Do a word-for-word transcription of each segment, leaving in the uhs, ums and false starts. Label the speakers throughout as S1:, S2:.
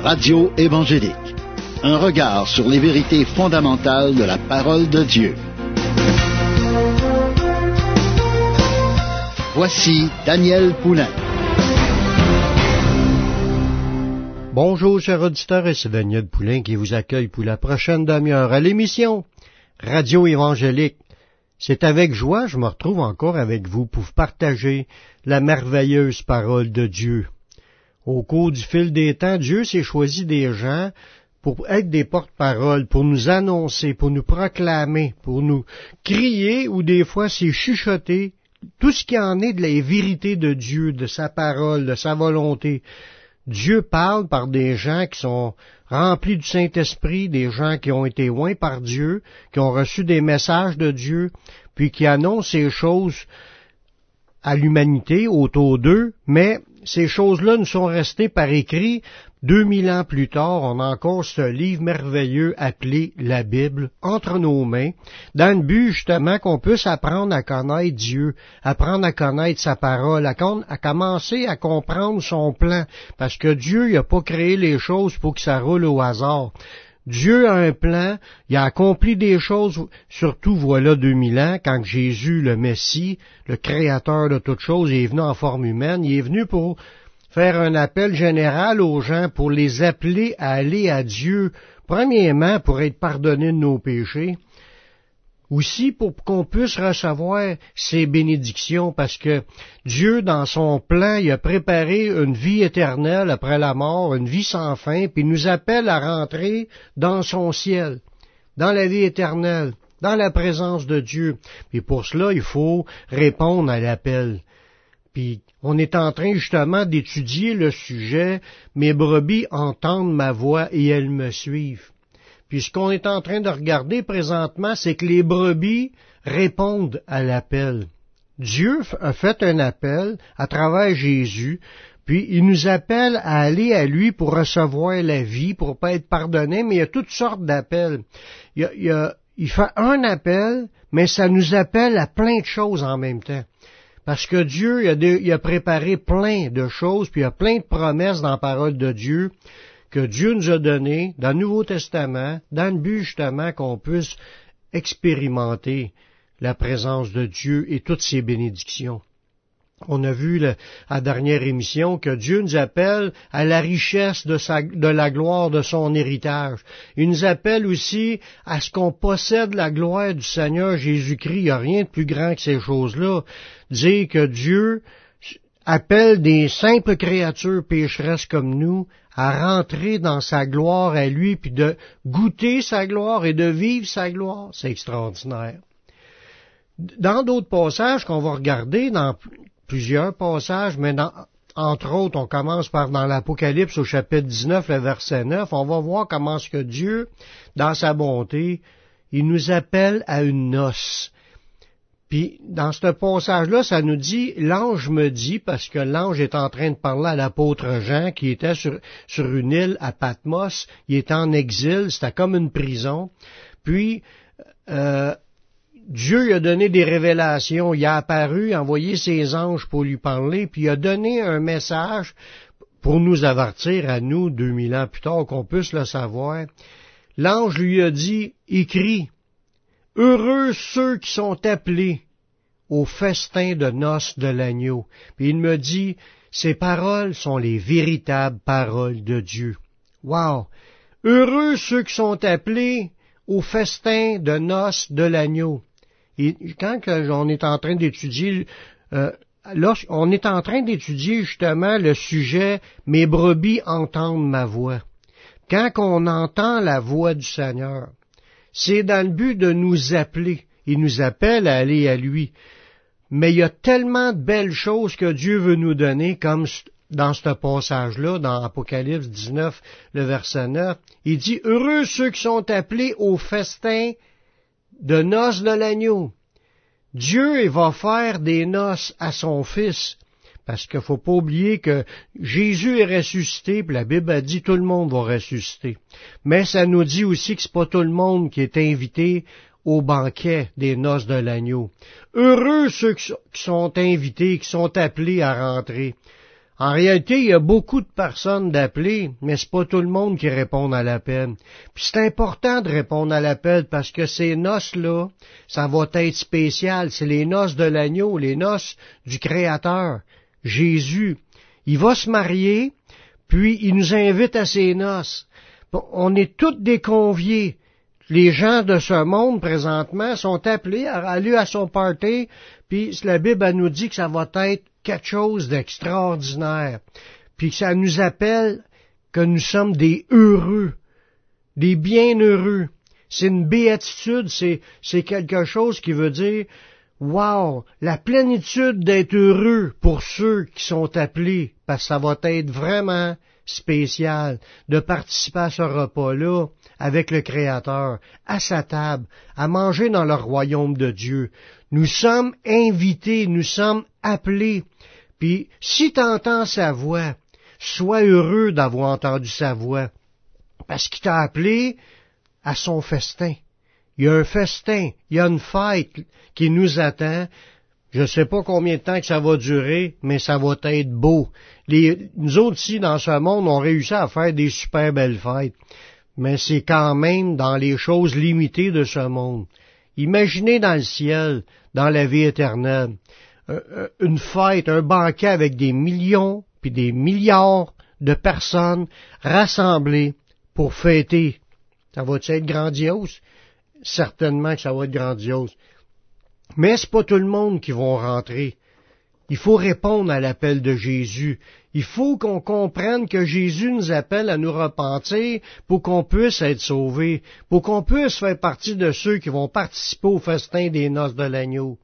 S1: Radio évangélique. Un regard sur les vérités fondamentales de la parole de Dieu. Voici Daniel Poulain.
S2: Bonjour chers auditeurs, et c'est Daniel Poulain qui vous accueille pour la prochaine demi-heure à l'émission Radio évangélique. C'est avec joie que je me retrouve encore avec vous pour partager la merveilleuse parole de Dieu. Au cours du fil des temps, Dieu s'est choisi des gens pour être des porte-paroles, pour nous annoncer, pour nous proclamer, pour nous crier, ou des fois c'est chuchoter tout ce qui en est de la vérité de Dieu, de sa parole, de sa volonté. Dieu parle par des gens qui sont remplis du Saint-Esprit, des gens qui ont été oints par Dieu, qui ont reçu des messages de Dieu, puis qui annoncent ces choses à l'humanité autour d'eux, mais ces choses-là nous sont restées par écrit. Deux mille ans plus tard, on a encore ce livre merveilleux appelé la Bible entre nos mains, dans le but justement qu'on puisse apprendre à connaître Dieu, apprendre à connaître sa parole, à, con- à commencer à comprendre son plan, parce que Dieu n'a pas créé les choses pour que ça roule au hasard. Dieu a un plan, il a accompli des choses, surtout voilà deux mille ans, quand Jésus, le Messie, le Créateur de toutes choses, est venu en forme humaine, il est venu pour faire un appel général aux gens, pour les appeler à aller à Dieu, premièrement pour être pardonnés de nos péchés, aussi pour qu'on puisse recevoir ses bénédictions, parce que Dieu, dans son plan, il a préparé une vie éternelle après la mort, une vie sans fin, puis il nous appelle à rentrer dans son ciel, dans la vie éternelle, dans la présence de Dieu. Et pour cela, il faut répondre à l'appel. Puis on est en train justement d'étudier le sujet « Mes brebis entendent ma voix et elles me suivent ». Puis ce qu'on est en train de regarder présentement, c'est que les brebis répondent à l'appel. Dieu a fait un appel à travers Jésus, puis il nous appelle à aller à lui pour recevoir la vie, pour pas être pardonné, mais il y a toutes sortes d'appels. Il, y a, il, y a, il fait un appel, mais ça nous appelle à plein de choses en même temps. Parce que Dieu il a, de, il a préparé plein de choses, puis il y a plein de promesses dans la parole de Dieu, que Dieu nous a donné dans le Nouveau Testament, dans le but justement qu'on puisse expérimenter la présence de Dieu et toutes ses bénédictions. On a vu le, à la dernière émission que Dieu nous appelle à la richesse de, sa, de la gloire de son héritage. Il nous appelle aussi à ce qu'on possède la gloire du Seigneur Jésus-Christ. Il n'y a rien de plus grand que ces choses-là. Dire que Dieu appelle des simples créatures pécheresses comme nous à rentrer dans sa gloire à lui, puis de goûter sa gloire et de vivre sa gloire. C'est extraordinaire. Dans d'autres passages qu'on va regarder, dans plusieurs passages, mais dans, entre autres, on commence par dans l'Apocalypse au chapitre dix-neuf, le verset neuf, on va voir comment ce que Dieu, dans sa bonté, il nous appelle à une noce. Puis, dans ce passage-là, ça nous dit, l'ange me dit, parce que l'ange est en train de parler à l'apôtre Jean, qui était sur, sur une île à Patmos, il était en exil, c'était comme une prison. Puis, euh, Dieu lui a donné des révélations, il a apparu, a envoyé ses anges pour lui parler, puis il a donné un message pour nous avertir à nous, deux mille ans plus tard, qu'on puisse le savoir. L'ange lui a dit, écris, heureux ceux qui sont appelés au festin de noces de l'agneau. Puis il me dit, ces paroles sont les véritables paroles de Dieu. Wow! Heureux ceux qui sont appelés au festin de noces de l'agneau. Et quand on est en train d'étudier, euh, lorsqu'on est en train d'étudier justement le sujet « Mes brebis entendent ma voix ». Quand on entend la voix du Seigneur, c'est dans le but de nous appeler. Il nous appelle à aller à lui. Mais il y a tellement de belles choses que Dieu veut nous donner, comme dans ce passage-là, dans Apocalypse dix-neuf, le verset neuf. Il dit, heureux ceux qui sont appelés au festin de noces de l'agneau. Dieu, il va faire des noces à son Fils. Parce qu'il ne faut pas oublier que Jésus est ressuscité, puis la Bible a dit tout le monde va ressusciter. Mais ça nous dit aussi que c'est pas tout le monde qui est invité au banquet des noces de l'agneau. Heureux ceux qui sont invités, qui sont appelés à rentrer. En réalité, il y a beaucoup de personnes d'appeler, mais c'est pas tout le monde qui répond à l'appel. Puis c'est important de répondre à l'appel parce que ces noces-là, ça va être spécial. C'est les noces de l'agneau, les noces du Créateur, Jésus. Il va se marier, puis il nous invite à ses noces. On est tous des conviés. Les gens de ce monde, présentement, sont appelés à aller à son party, puis la Bible elle nous dit que ça va être quelque chose d'extraordinaire, puis que ça nous appelle que nous sommes des heureux, des bienheureux. C'est une béatitude, c'est, c'est quelque chose qui veut dire, wow, la plénitude d'être heureux pour ceux qui sont appelés, parce que ça va être vraiment spécial de participer à ce repas-là avec le Créateur, à sa table, à manger dans le royaume de Dieu. Nous sommes invités, nous sommes appelés. Puis, si tu entends sa voix, sois heureux d'avoir entendu sa voix, parce qu'il t'a appelé à son festin. Il y a un festin, il y a une fête qui nous attend. Je ne sais pas combien de temps que ça va durer, mais ça va être beau. Les, nous autres ici, dans ce monde, on réussit à faire des super belles fêtes, mais c'est quand même dans les choses limitées de ce monde. Imaginez dans le ciel, dans la vie éternelle, une fête, un banquet avec des millions puis des milliards de personnes rassemblées pour fêter. Ça va être grandiose? Certainement que ça va être grandiose. Mais c'est pas tout le monde qui va rentrer. Il faut répondre à l'appel de Jésus. Il faut qu'on comprenne que Jésus nous appelle à nous repentir pour qu'on puisse être sauvés, pour qu'on puisse faire partie de ceux qui vont participer au festin des noces de l'agneau.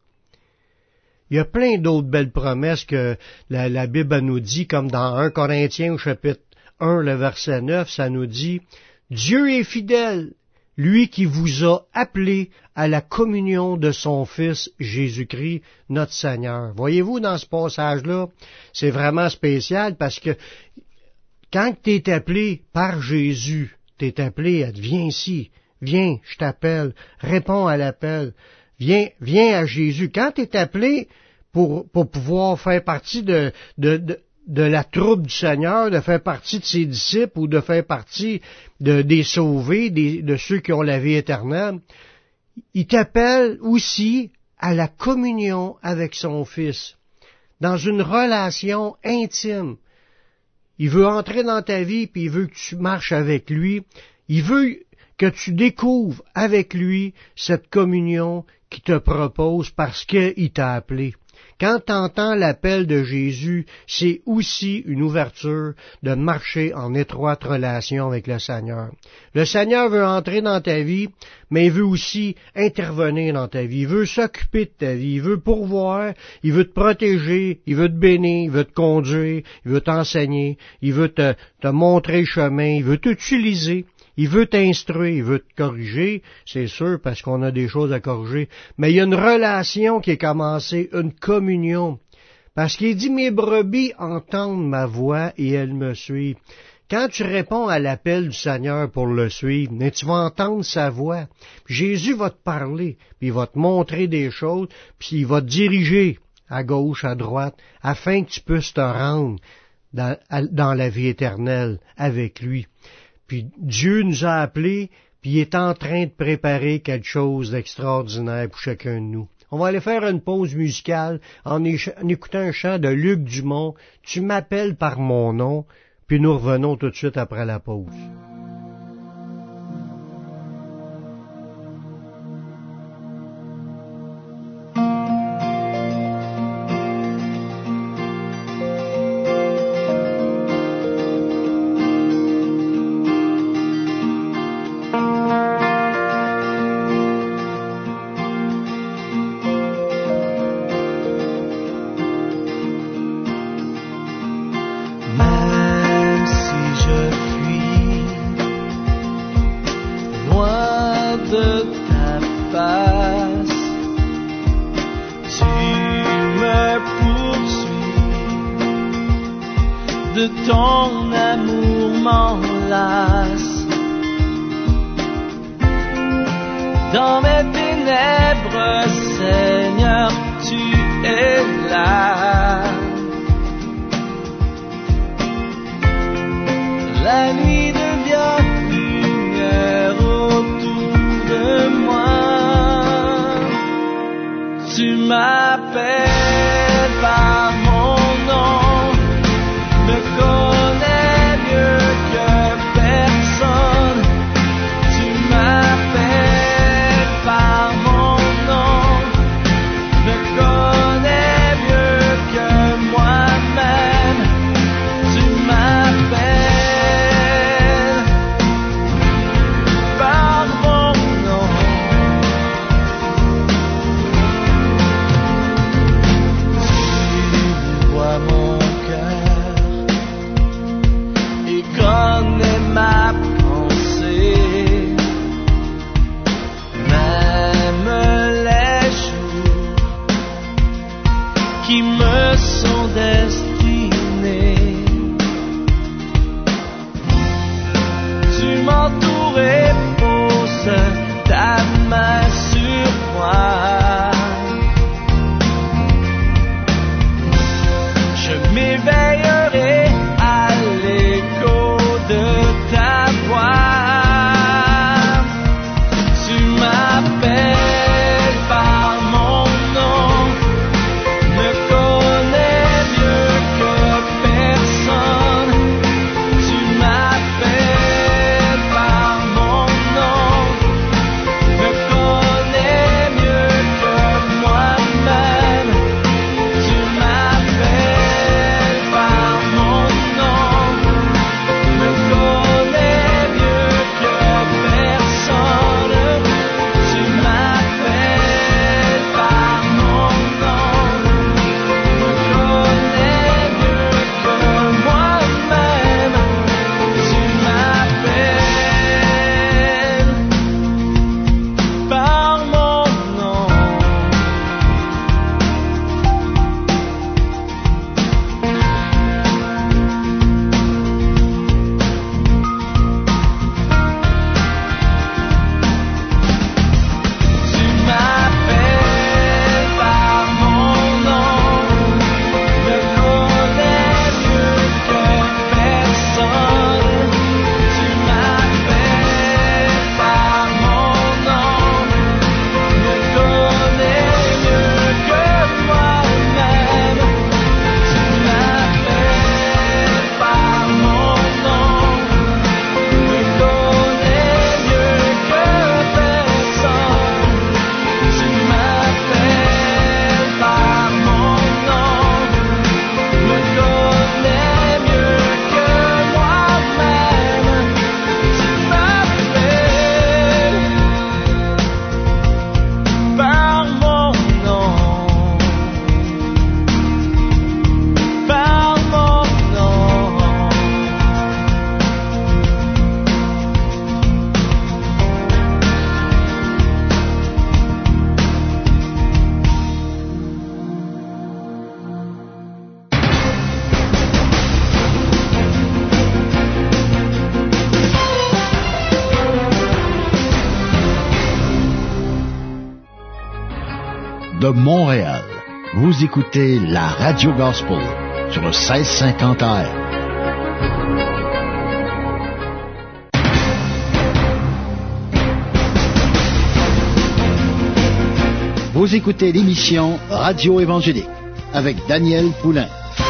S2: Il y a plein d'autres belles promesses que la, la Bible nous dit, comme dans un Corinthiens au chapitre un, le verset neuf, ça nous dit « Dieu est fidèle, lui qui vous a appelé à la communion de son Fils Jésus-Christ, notre Seigneur. » Voyez-vous, dans ce passage-là, c'est vraiment spécial parce que quand tu es appelé par Jésus, tu es appelé à « Viens ici, viens, je t'appelle, réponds à l'appel, viens, viens à Jésus. » Quand tu es appelé pour, pour pouvoir faire partie de, de, de de la troupe du Seigneur, de faire partie de ses disciples ou de faire partie de, des sauvés, des, de ceux qui ont la vie éternelle, il t'appelle aussi à la communion avec son Fils, dans une relation intime. Il veut entrer dans ta vie, puis il veut que tu marches avec lui. Il veut que tu découvres avec lui cette communion qu'il te propose parce qu'il t'a appelé. Quand tu entends l'appel de Jésus, c'est aussi une ouverture de marcher en étroite relation avec le Seigneur. Le Seigneur veut entrer dans ta vie, mais il veut aussi intervenir dans ta vie. Il veut s'occuper de ta vie, il veut pourvoir, il veut te protéger, il veut te bénir, il veut te conduire, il veut t'enseigner, il veut te, te montrer le chemin, il veut t'utiliser. Il veut t'instruire, il veut te corriger, c'est sûr, parce qu'on a des choses à corriger. Mais il y a une relation qui est commencée, une communion. Parce qu'il dit, mes brebis entendent ma voix et elles me suivent. Quand tu réponds à l'appel du Seigneur pour le suivre, mais tu vas entendre sa voix. Puis Jésus va te parler, puis il va te montrer des choses, puis il va te diriger à gauche, à droite, afin que tu puisses te rendre dans, dans la vie éternelle avec lui. Puis Dieu nous a appelés, puis il est en train de préparer quelque chose d'extraordinaire pour chacun de nous. On va aller faire une pause musicale en, éch- en écoutant un chant de Luc Dumont, « Tu m'appelles par mon nom », puis nous revenons tout de suite après la pause.
S3: Ton amour m'enlace. Dans mes ténèbres, Seigneur, tu es là.
S1: de Montréal. Vous écoutez la Radio Gospel sur le seize cinquante A M. Vous écoutez l'émission Radio Évangélique avec Daniel Poulain.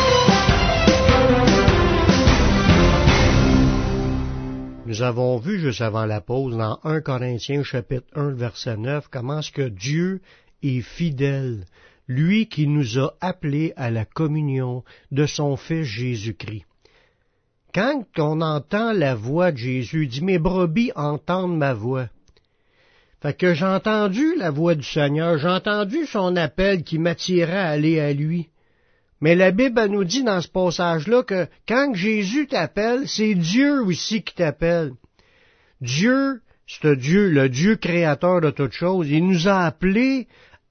S2: Nous avons vu juste avant la pause dans premier Corinthiens chapitre un verset neuf comment est-ce que Dieu est fidèle, lui qui nous a appelés à la communion de son Fils Jésus-Christ. Quand on entend la voix de Jésus, il dit « Mes brebis entendent ma voix ». Fait que j'ai entendu la voix du Seigneur, j'ai entendu son appel qui m'attirait à aller à lui. Mais la Bible elle nous dit dans ce passage-là que quand Jésus t'appelle, c'est Dieu aussi qui t'appelle. Dieu, c'est Dieu, le Dieu créateur de toutes choses, il nous a appelés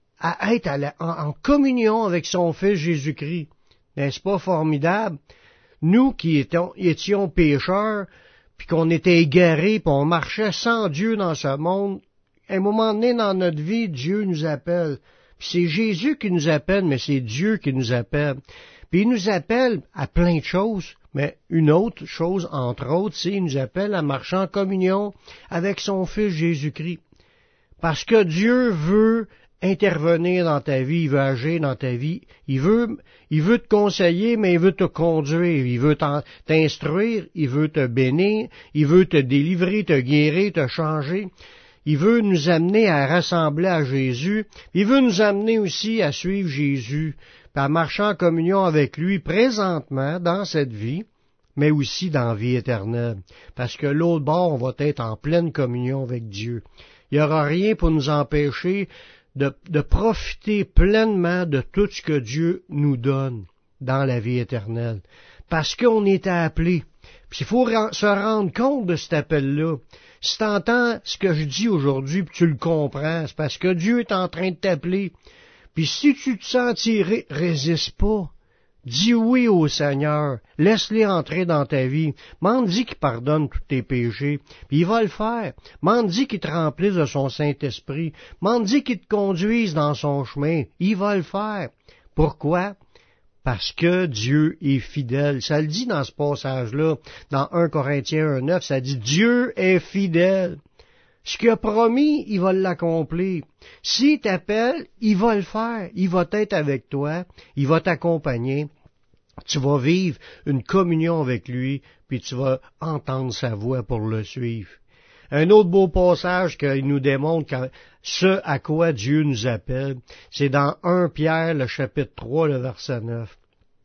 S2: à être à la, en, en communion avec son Fils Jésus-Christ. N'est-ce pas formidable? Nous qui étions, étions pécheurs, puis qu'on était égarés, puis on marchait sans Dieu dans ce monde, à un moment donné dans notre vie, Dieu nous appelle. Puis c'est Jésus qui nous appelle, mais c'est Dieu qui nous appelle. Puis il nous appelle à plein de choses, mais une autre chose, entre autres, c'est qu'il nous appelle à marcher en communion avec son Fils Jésus-Christ. Parce que Dieu veut intervenir dans ta vie, il veut agir dans ta vie, il veut, il veut te conseiller, mais il veut te conduire, il veut t'instruire, il veut te bénir, il veut te délivrer, te guérir, te changer. Il veut nous amener à rassembler à Jésus. Il veut nous amener aussi à suivre Jésus, à marcher en communion avec lui présentement dans cette vie, mais aussi dans la vie éternelle. Parce que l'autre bord, on va être en pleine communion avec Dieu. Il n'y aura rien pour nous empêcher de, de profiter pleinement de tout ce que Dieu nous donne dans la vie éternelle. Parce qu'on est appelé. Puis il faut se rendre compte de cet appel-là. Si tu entends ce que je dis aujourd'hui, puis tu le comprends, c'est parce que Dieu est en train de t'appeler. Puis si tu te sens tiré, résiste pas. Dis oui au Seigneur. Laisse-les entrer dans ta vie. M'en dis qu'il pardonne tous tes péchés. Puis il va le faire. M'en dis qu'il te remplisse de son Saint-Esprit. M'en dis qu'il te conduise dans son chemin. Il va le faire. Pourquoi? Parce que Dieu est fidèle. Ça le dit dans ce passage-là, dans premier Corinthiens un neuf, ça dit « Dieu est fidèle ». Ce qu'il a promis, il va l'accomplir. S'il t'appelle, il va le faire. Il va être avec toi, il va t'accompagner. Tu vas vivre une communion avec lui, puis tu vas entendre sa voix pour le suivre. Un autre beau passage qui nous démontre ce à quoi Dieu nous appelle, c'est dans premier Pierre, le chapitre trois, le verset neuf.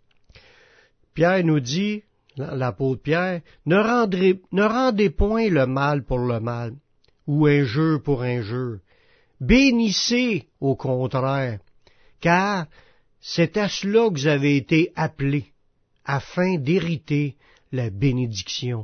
S2: Pierre nous dit, l'apôtre Pierre, ne rendez, ne rendez point le mal pour le mal, ou injure pour injure. Bénissez au contraire, car c'est à cela que vous avez été appelés, afin d'hériter la bénédiction.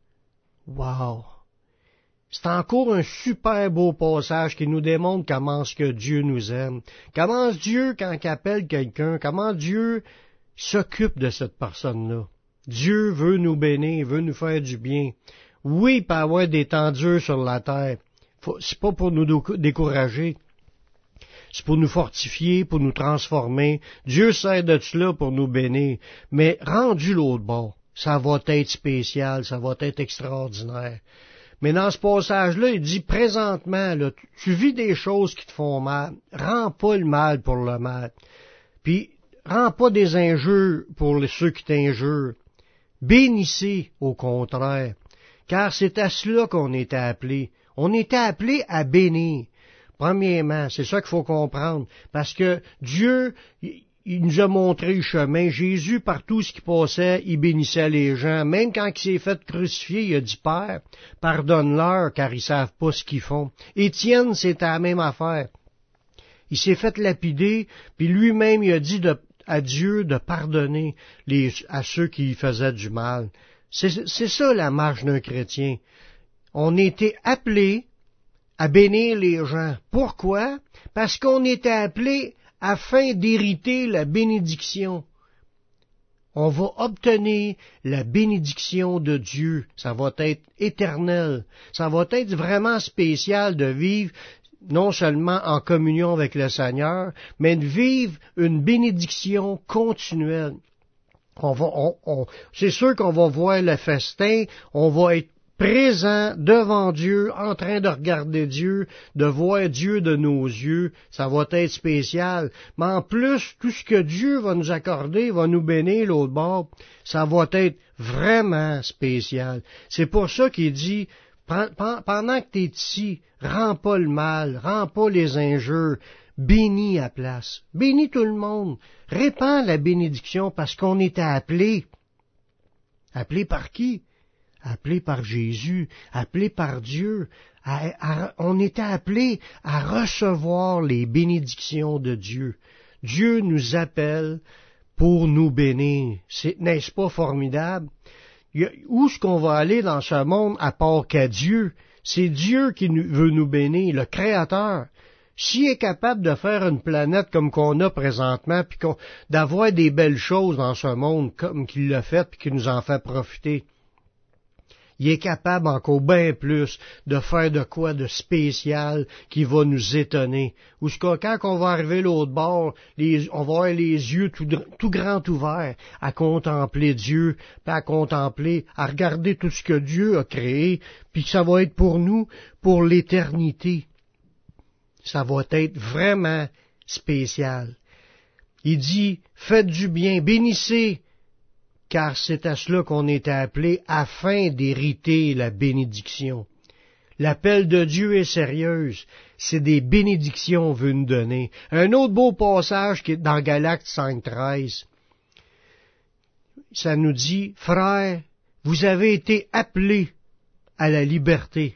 S2: Wow! C'est encore un super beau passage qui nous démontre comment est-ce que Dieu nous aime. Comment Dieu, quand il appelle quelqu'un, comment Dieu s'occupe de cette personne-là. Dieu veut nous bénir, veut nous faire du bien. Oui, il peut y avoir des temps durs sur la terre. C'est pas pour nous décourager. C'est pour nous fortifier, pour nous transformer. Dieu sert de cela pour nous bénir. Mais rendu l'autre bord, ça va être spécial, ça va être extraordinaire. Mais dans ce passage-là, il dit, présentement, là, tu vis des choses qui te font mal. Rends pas le mal pour le mal. Puis, rends pas des injures pour ceux qui t'injurent. Bénissez, au contraire. Car c'est à cela qu'on était appelés. On était appelés à bénir. Premièrement, c'est ça qu'il faut comprendre. Parce que Dieu, il nous a montré le chemin. Jésus, partout ce qui passait, il bénissait les gens. Même quand il s'est fait crucifier, il a dit, Père, pardonne-leur, car ils savent pas ce qu'ils font. Étienne, c'était la même affaire. Il s'est fait lapider, puis lui-même, il a dit de, à Dieu de pardonner les, à ceux qui faisaient du mal. C'est, c'est ça la marche d'un chrétien. On était appelés à bénir les gens. Pourquoi? Parce qu'on était appelés afin d'hériter la bénédiction. On va obtenir la bénédiction de Dieu. Ça va être éternel. Ça va être vraiment spécial de vivre non seulement en communion avec le Seigneur, mais de vivre une bénédiction continuelle. On va, on, on, c'est sûr qu'on va voir le festin, on va être présent devant Dieu, en train de regarder Dieu, de voir Dieu de nos yeux, ça va être spécial. Mais en plus, tout ce que Dieu va nous accorder, va nous bénir l'autre bord, ça va être vraiment spécial. C'est pour ça qu'il dit, pendant que tu es ici, rends pas le mal, rends pas les injures, bénis à place. Bénis tout le monde. Répands la bénédiction parce qu'on était appelé. Appelé par qui? Appelé par Jésus, appelé par Dieu. À, à, on était appelé à recevoir les bénédictions de Dieu. Dieu nous appelle pour nous bénir. C'est, n'est-ce pas formidable? Où est-ce qu'on va aller dans ce monde à part qu'à Dieu? C'est Dieu qui nous, veut nous bénir, le Créateur. S'il est capable de faire une planète comme qu'on a présentement, puis qu'on, d'avoir des belles choses dans ce monde comme qu'il l'a fait, puis qu'il nous en fait profiter, il est capable encore bien plus de faire de quoi de spécial qui va nous étonner. Ou ce que quand on va arriver l'autre bord, les, on va avoir les yeux tout, tout grands ouverts à contempler Dieu, puis à contempler, à regarder tout ce que Dieu a créé, puis ça va être pour nous, pour l'éternité. Ça va être vraiment spécial. Il dit, faites du bien, bénissez, car c'est à cela qu'on était appelé afin d'hériter la bénédiction. L'appel de Dieu est sérieuse, c'est des bénédictions veut nous donner. Un autre beau passage qui est dans Galates cinq treize, ça nous dit, frères, vous avez été appelés à la liberté.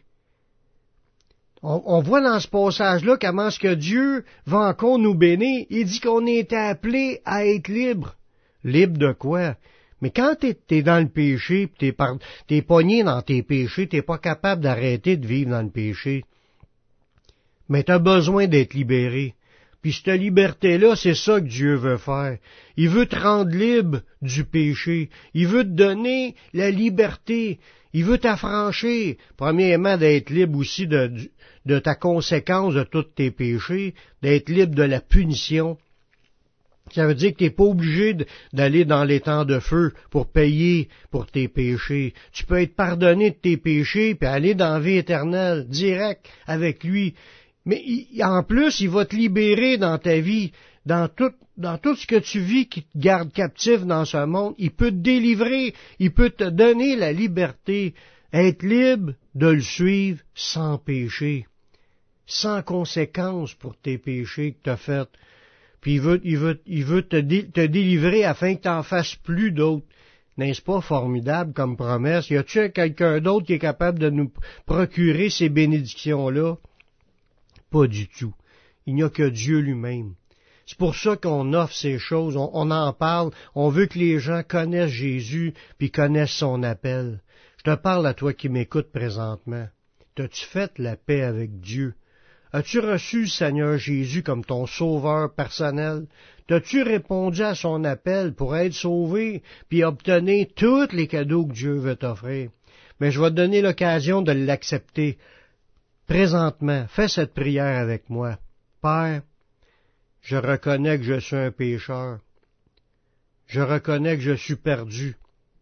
S2: On, on voit dans ce passage-là comment est-ce que Dieu va encore nous bénir. Il dit qu'on est appelés à être libres. Libre de quoi? Mais quand t'es, t'es dans le péché, pis t'es, par, t'es pogné dans tes péchés, t'es pas capable d'arrêter de vivre dans le péché. Mais t'as besoin d'être libéré. Puis cette liberté-là, c'est ça que Dieu veut faire. Il veut te rendre libre du péché. Il veut te donner la liberté. Il veut t'affranchir. Premièrement, d'être libre aussi de, de ta conséquence de tous tes péchés, d'être libre de la punition. Ça veut dire que tu n'es pas obligé d'aller dans les temps de feu pour payer pour tes péchés. Tu peux être pardonné de tes péchés puis aller dans la vie éternelle, direct avec lui. Mais il, en plus, il va te libérer dans ta vie, dans tout, dans tout ce que tu vis qui te garde captif dans ce monde. Il peut te délivrer, il peut te donner la liberté, être libre de le suivre sans péché, sans conséquence pour tes péchés que tu as faits. Puis il veut, il veut, il veut te, dé, te délivrer afin que tu n'en fasses plus d'autres. N'est-ce pas formidable comme promesse? Y a-t-il quelqu'un d'autre qui est capable de nous procurer ces bénédictions-là? Pas du tout. Il n'y a que Dieu lui-même. C'est pour ça qu'on offre ces choses, on, on en parle, on veut que les gens connaissent Jésus puis connaissent son appel. Je te parle à toi qui m'écoutes présentement. T'as-tu fait la paix avec Dieu? As-tu reçu le Seigneur Jésus comme ton sauveur personnel? T'as-tu répondu à son appel pour être sauvé puis obtenir tous les cadeaux que Dieu veut t'offrir? Mais je vais te donner l'occasion de l'accepter. Présentement, fais cette prière avec moi. Père, je reconnais que je suis un pécheur. Je reconnais que je suis perdu.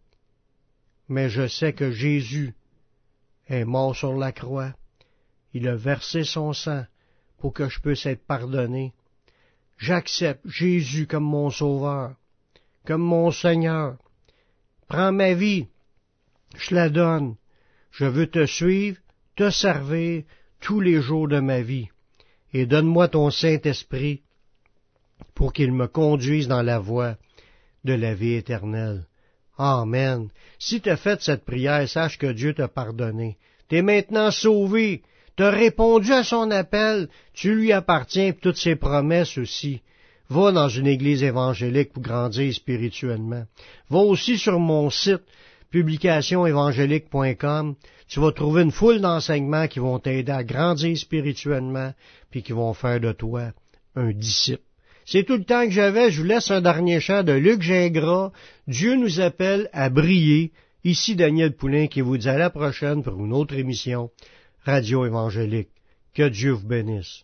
S2: Mais je sais que Jésus est mort sur la croix. Il a versé son sang pour que je puisse être pardonné. J'accepte Jésus comme mon sauveur, comme mon Seigneur. Prends ma vie, je la donne. Je veux te suivre, te servir tous les jours de ma vie. Et donne-moi ton Saint-Esprit pour qu'il me conduise dans la voie de la vie éternelle. Amen. Si tu as fait cette prière, sache que Dieu t'a pardonné. Tu es maintenant sauvé. Tu as répondu à son appel. Tu lui appartiens et toutes ses promesses aussi. Va dans une église évangélique pour grandir spirituellement. Va aussi sur mon site publication évangélique point com. Tu vas trouver une foule d'enseignements qui vont t'aider à grandir spirituellement puis qui vont faire de toi un disciple. C'est tout le temps que j'avais. Je vous laisse un dernier chant de Luc Gingras. Dieu nous appelle à briller. Ici Daniel Poulain qui vous dit à la prochaine pour une autre émission Radio Évangélique Que Dieu vous bénisse.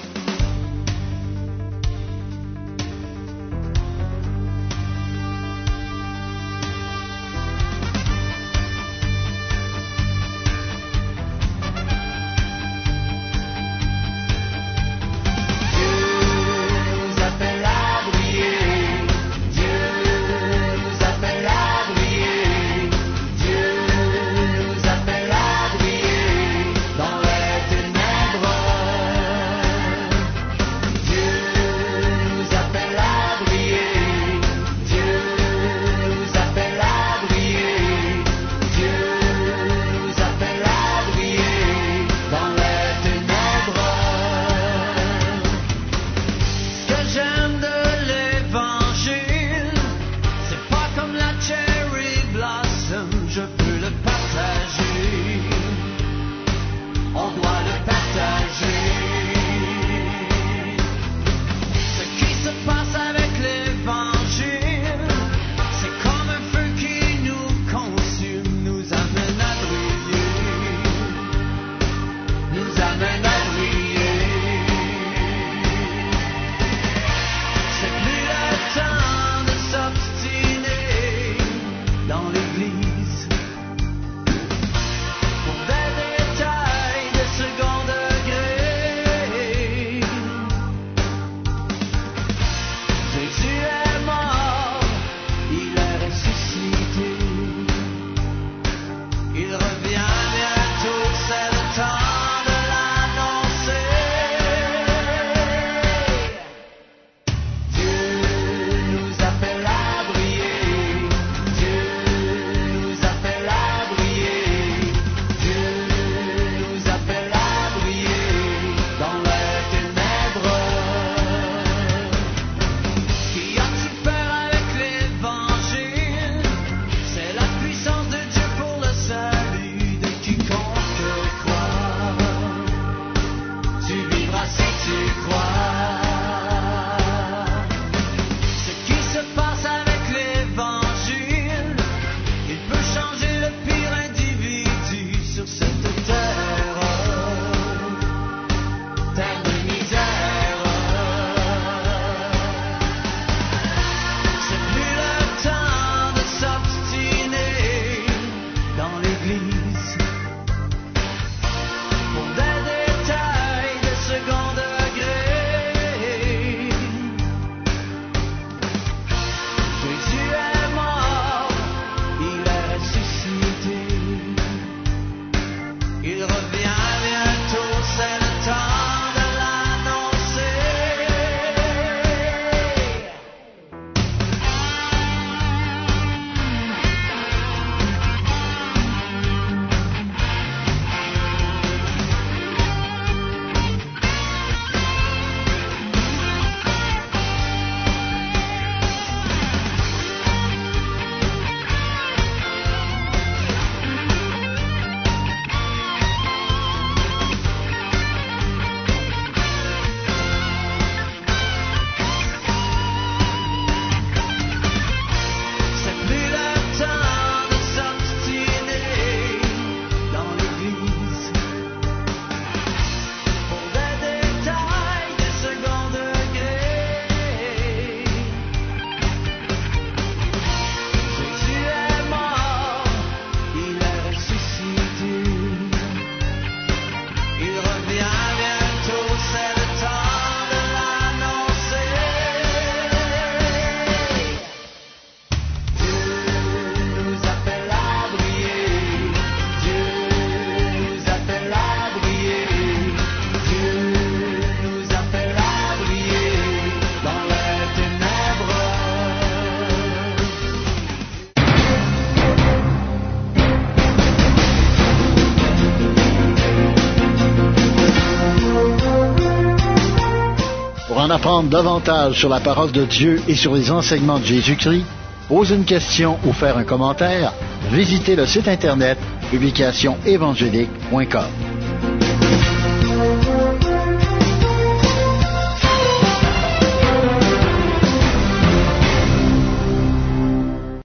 S1: en apprendre davantage sur la parole de Dieu et sur les enseignements de Jésus-Christ, poser une question ou faire un commentaire, visitez le site internet publication évangélique point com.